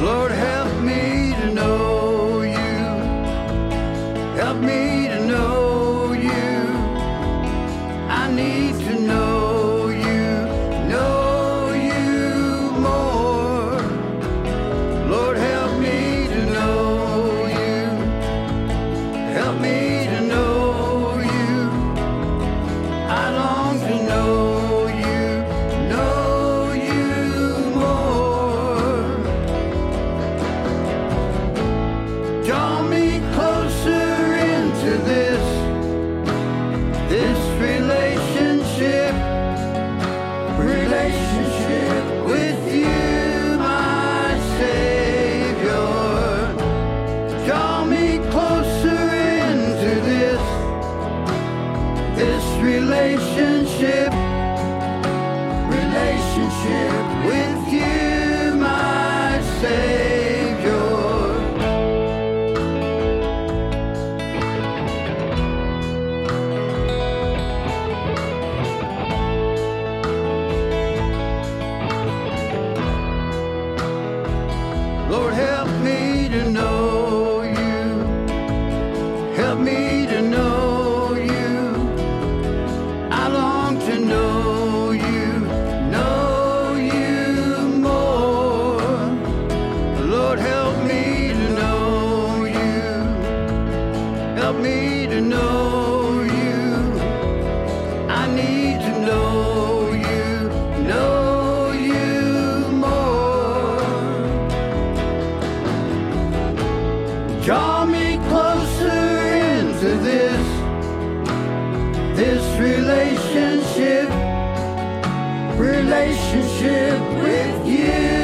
Lord, help me to know you. Help me to know you. I need to know you more. Lord, help me to know you. Help me to know you. I long to know you more. Draw me closer into this relationship with you, my Savior. Draw me closer into this relationship with you, my Savior. Lord, help me to know you. Help me to know you. I long to know you more. Lord, help me to know you. Help me to know you. I need to know you more. Draw me closer into this relationship with you.